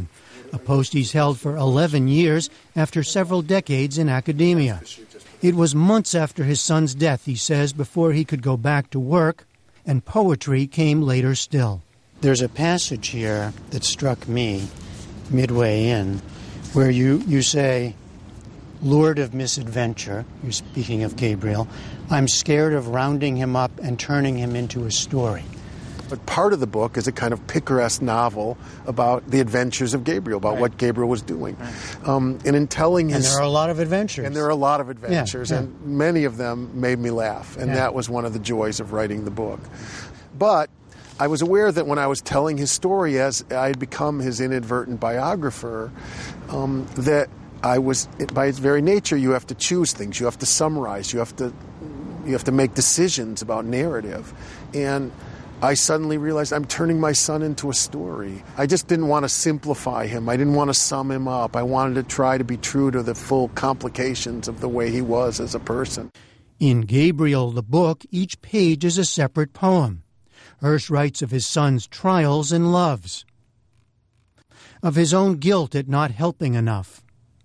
a post he's held for eleven years after several decades in academia. It was months after his son's death, he says, before he could go back to work, and poetry came later still. There's a passage here that struck me midway in where you, you say, Lord of misadventure, you're speaking of Gabriel, I'm scared of rounding him up and turning him into a story. But part of the book is a kind of picaresque novel about the adventures of Gabriel, about right. what Gabriel was doing. Right. Um, and in telling his... And there are a lot of adventures. And there are a lot of adventures, yeah, yeah. and many of them made me laugh. And yeah. that was one of the joys of writing the book. But I was aware that when I was telling his story, as I had become his inadvertent biographer, um, that I was, by its very nature, you have to choose things, you have to summarize, you have to, you have to make decisions about narrative. And I suddenly realized I'm turning my son into a story. I just didn't want to simplify him. I didn't want to sum him up. I wanted to try to be true to the full complications of the way he was as a person. In Gabriel, the book, each page is a separate poem. Hirsch writes of his son's trials and loves, of his own guilt at not helping enough,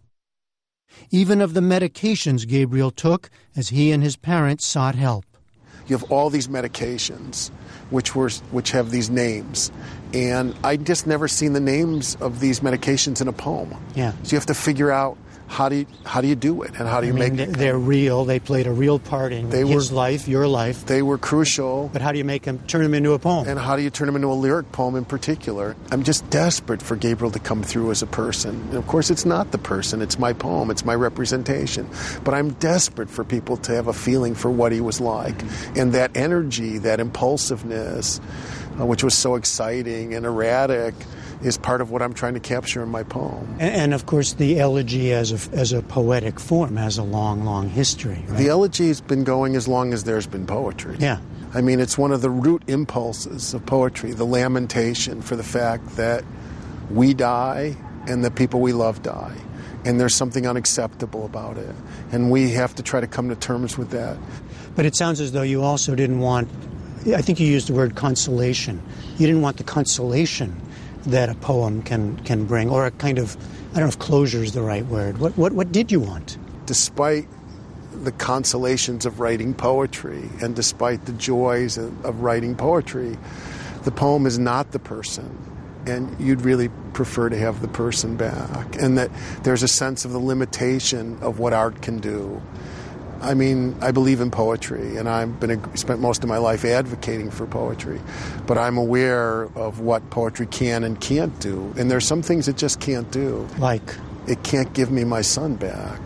even of the medications Gabriel took as he and his parents sought help. You have all these medications which were which have these names, and I'd just never seen the names of these medications in a poem. Yeah. So you have to figure out how do you, how do you do it, and how do you I mean, make it? They're real. They played a real part in they his were, life, your life. They were crucial. But how do you make them turn them into a poem? And how do you turn them into a lyric poem in particular? I'm just desperate for Gabriel to come through as a person. And of course, it's not the person. It's my poem. It's my representation. But I'm desperate for people to have a feeling for what he was like, mm-hmm. and that energy, that impulsiveness, uh, which was so exciting and erratic, is part of what I'm trying to capture in my poem. And, and of course, the elegy as a, as a poetic form has a long, long history. Right? The elegy has been going as long as there's been poetry. Yeah. I mean, it's one of the root impulses of poetry, the lamentation for the fact that we die and the people we love die. And there's something unacceptable about it. And we have to try to come to terms with that. But it sounds as though you also didn't want, I think you used the word consolation. You didn't want the consolation that a poem can, can bring, or a kind of, I don't know if closure is the right word. What, what, what did you want? Despite the consolations of writing poetry, and despite the joys of, of writing poetry, the poem is not the person. And you'd really prefer to have the person back. And that there's a sense of the limitation of what art can do. I mean, I believe in poetry, and I've been a, spent most of my life advocating for poetry. But I'm aware of what poetry can and can't do. And there's some things it just can't do. Like? It can't give me my son back.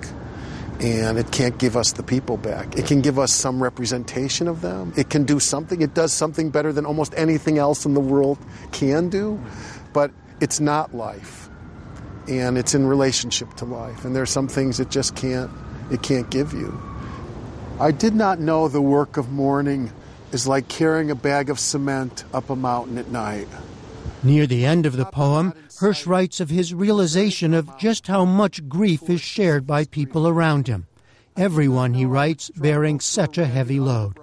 And it can't give us the people back. It can give us some representation of them. It can do something. It does something better than almost anything else in the world can do. But it's not life. And it's in relationship to life. And there's some things it just can't, it can't give you. I did not know the work of mourning is like carrying a bag of cement up a mountain at night. Near the end of the poem, Hirsch writes of his realization of just how much grief is shared by people around him. Everyone, he writes, bearing such a heavy load.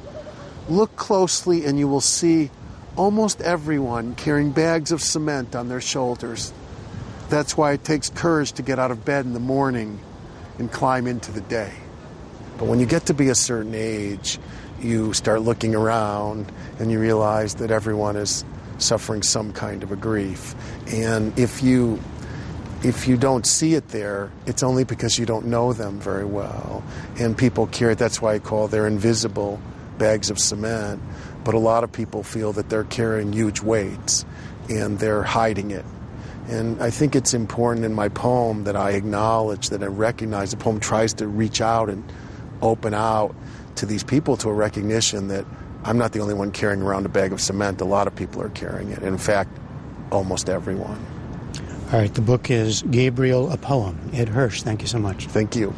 Look closely and you will see almost everyone carrying bags of cement on their shoulders. That's why it takes courage to get out of bed in the morning and climb into the day. But when you get to be a certain age, you start looking around and you realize that everyone is suffering some kind of a grief. And if you if you don't see it there, it's only because you don't know them very well. And people carry it. That's why I call they're invisible bags of cement. But a lot of people feel that they're carrying huge weights and they're hiding it. And I think it's important in my poem that I acknowledge, that I recognize the poem tries to reach out and open out to these people, to a recognition that I'm not the only one carrying around a bag of cement. A lot of people are carrying it. In fact, almost everyone. All right, the book is Gabriel, a Poem. Ed Hirsch, thank you so much. Thank you.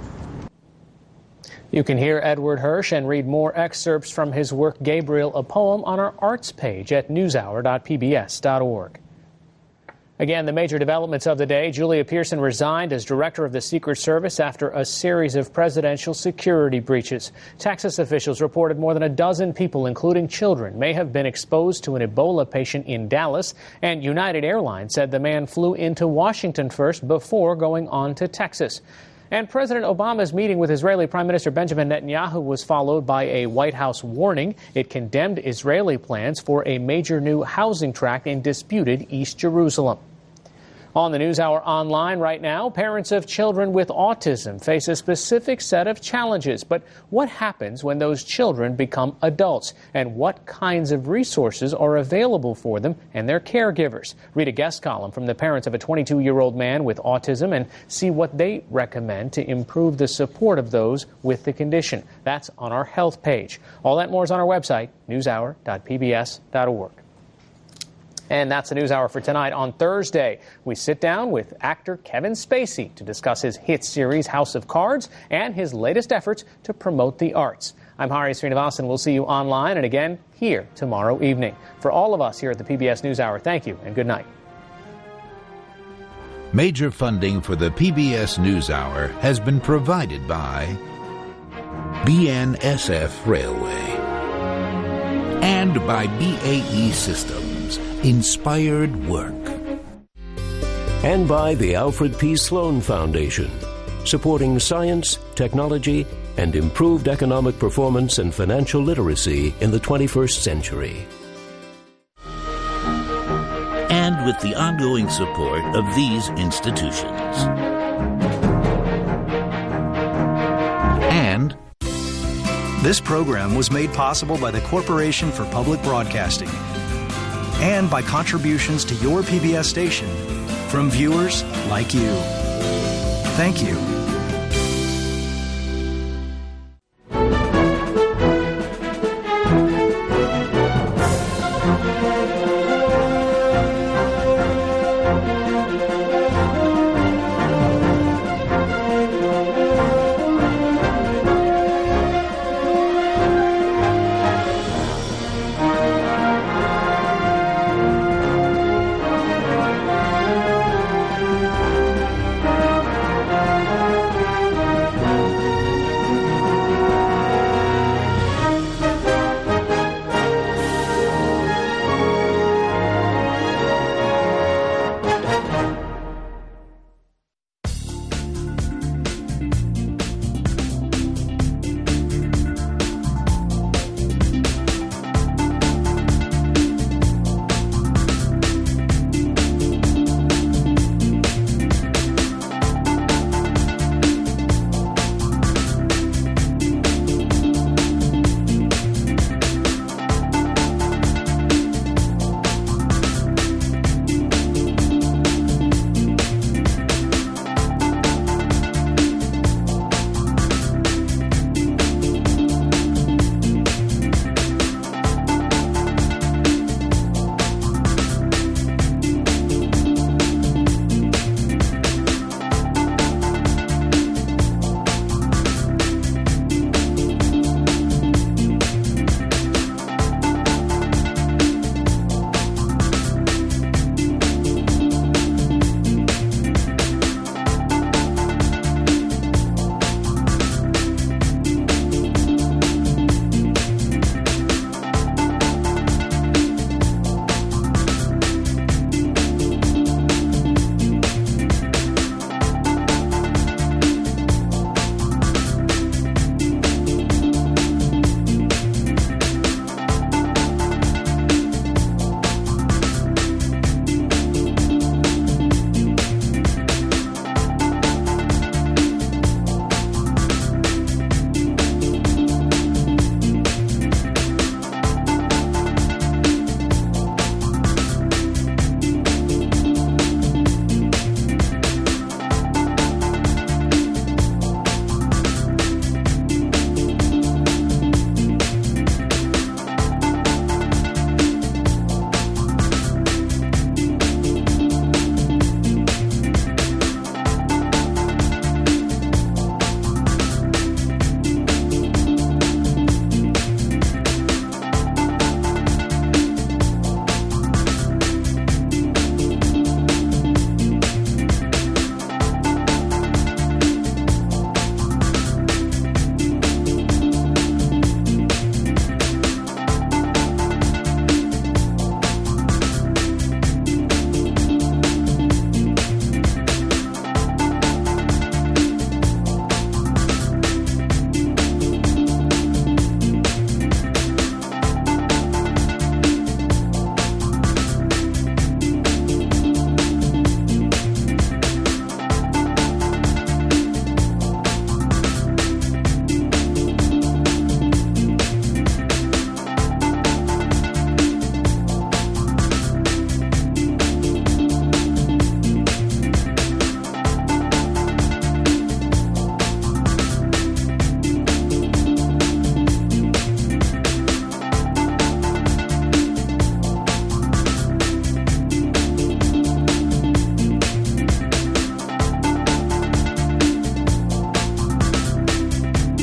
You can hear Edward Hirsch and read more excerpts from his work Gabriel, a Poem on our arts page at newshour dot p b s dot org. Again, the major developments of the day. Julia Pearson resigned as director of the Secret Service after a series of presidential security breaches. Texas officials reported more than a dozen people, including children, may have been exposed to an Ebola patient in Dallas. And United Airlines said the man flew into Washington first before going on to Texas. And President Obama's meeting with Israeli Prime Minister Benjamin Netanyahu was followed by a White House warning. It condemned Israeli plans for a major new housing tract in disputed East Jerusalem. On the NewsHour online right now, parents of children with autism face a specific set of challenges. But what happens when those children become adults? And what kinds of resources are available for them and their caregivers? Read a guest column from the parents of a twenty-two-year-old man with autism and see what they recommend to improve the support of those with the condition. That's on our health page. All that more is on our website, newshour dot p b s dot org. And that's the NewsHour for tonight. On Thursday, we sit down with actor Kevin Spacey to discuss his hit series House of Cards and his latest efforts to promote the arts. I'm Hari Srinivasan. We'll see you online and again here tomorrow evening. For all of us here at the P B S NewsHour, thank you and good night. Major funding for the P B S NewsHour has been provided by B N S F Railway and by B A E Systems. Inspired work. And by the Alfred P. Sloan Foundation, supporting science, technology, and improved economic performance and financial literacy in the twenty-first century. And with the ongoing support of these institutions. And this program was made possible by the Corporation for Public Broadcasting and by contributions to your P B S station from viewers like you. Thank you.